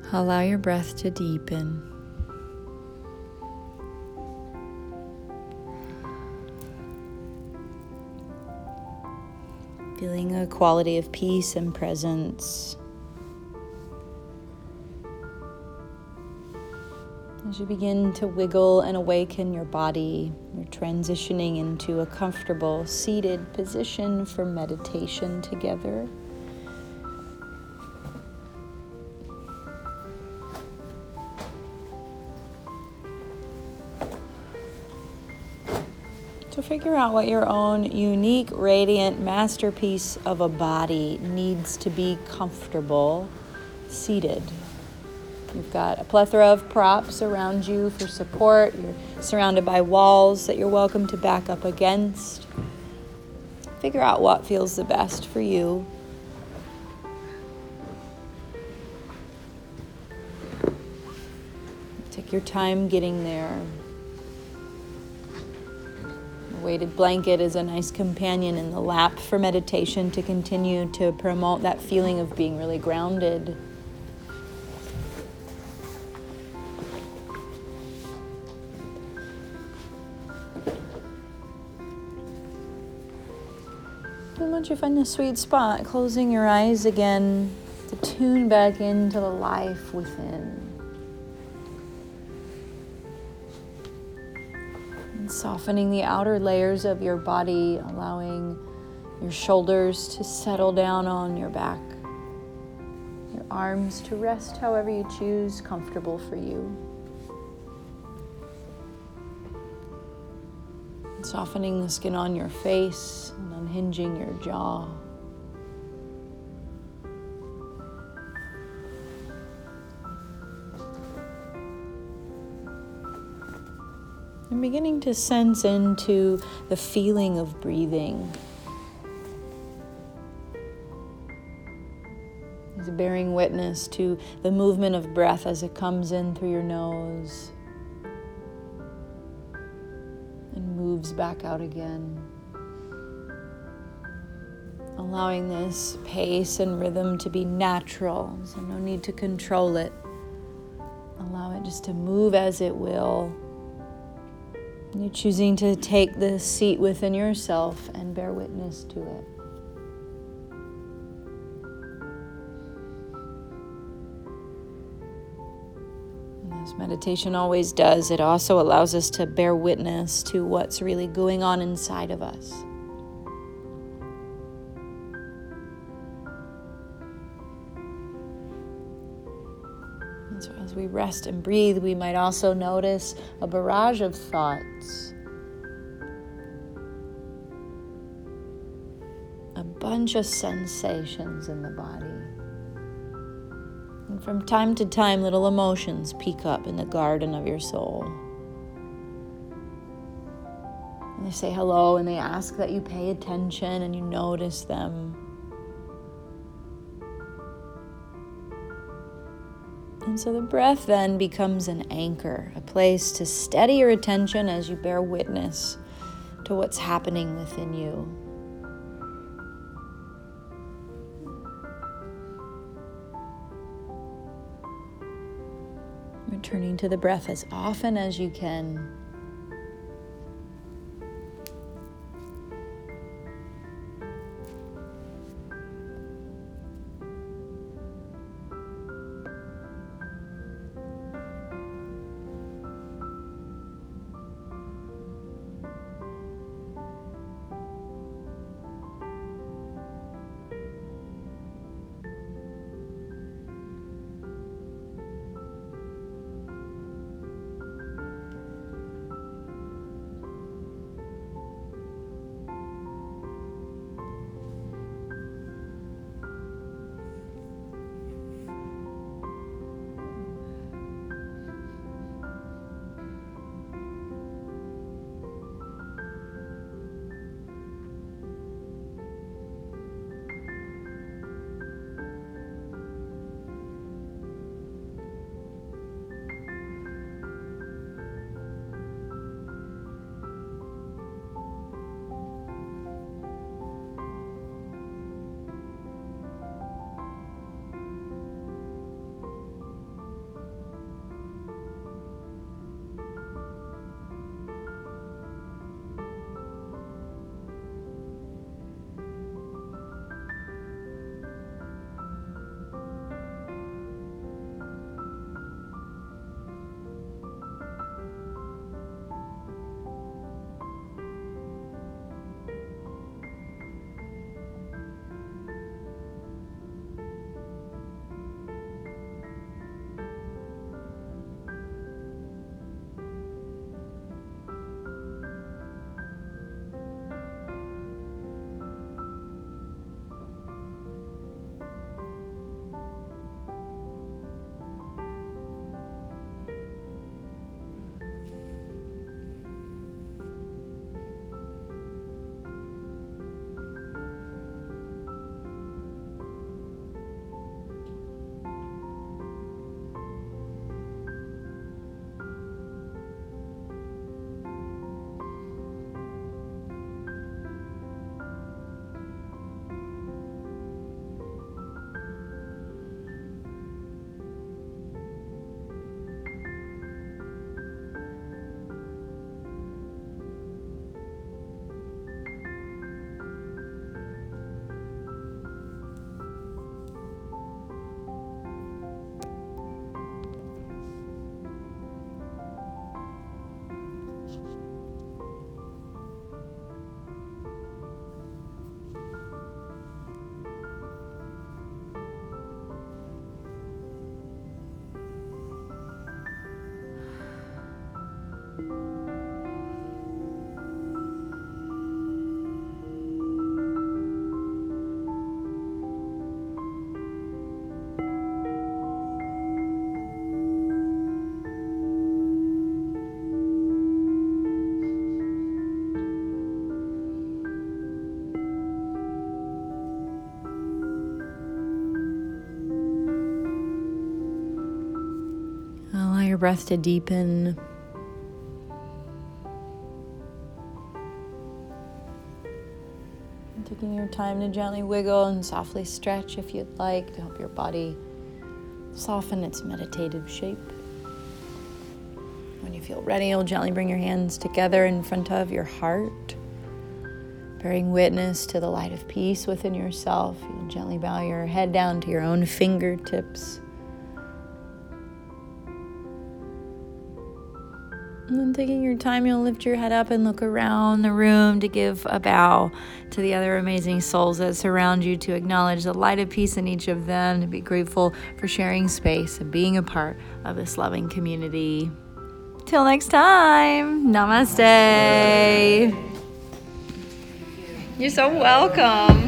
Allow your breath to deepen. Feeling a quality of peace and presence. As you begin to wiggle and awaken your body, you're transitioning into a comfortable seated position for meditation together. So figure out what your own unique, radiant masterpiece of a body needs to be comfortable seated. You've got a plethora of props around you for support. You're surrounded by walls that you're welcome to back up against. Figure out what feels the best for you. Take your time getting there. A weighted blanket is a nice companion in the lap for meditation to continue to promote that feeling of being really grounded. And once you find the sweet spot, closing your eyes again to tune back into the life within. And softening the outer layers of your body, allowing your shoulders to settle down on your back. Your arms to rest however you choose, comfortable for you. Softening the skin on your face and unhinging your jaw. And beginning to sense into the feeling of breathing. As bearing witness to the movement of breath as it comes in through your nose and moves back out again. Allowing this pace and rhythm to be natural, so no need to control it. Allow it just to move as it will. You're choosing to take the seat within yourself and bear witness to it. And as meditation always does, it also allows us to bear witness to what's really going on inside of us. And so as we rest and breathe, we might also notice a barrage of thoughts. A bunch of sensations in the body. And from time to time, little emotions peek up in the garden of your soul. And they say hello and they ask that you pay attention and you notice them. And so the breath then becomes an anchor, a place to steady your attention as you bear witness to what's happening within you. Returning to the breath as often as you can. Allow your breath to deepen. And taking your time to gently wiggle and softly stretch if you'd like to help your body soften its meditative shape. When you feel ready, you'll gently bring your hands together in front of your heart, bearing witness to the light of peace within yourself. You'll gently bow your head down to your own fingertips. And then taking your time, you'll lift your head up and look around the room to give a bow to the other amazing souls that surround you, to acknowledge the light of peace in each of them, to be grateful for sharing space and being a part of this loving community. Till next time, namaste. You're so welcome.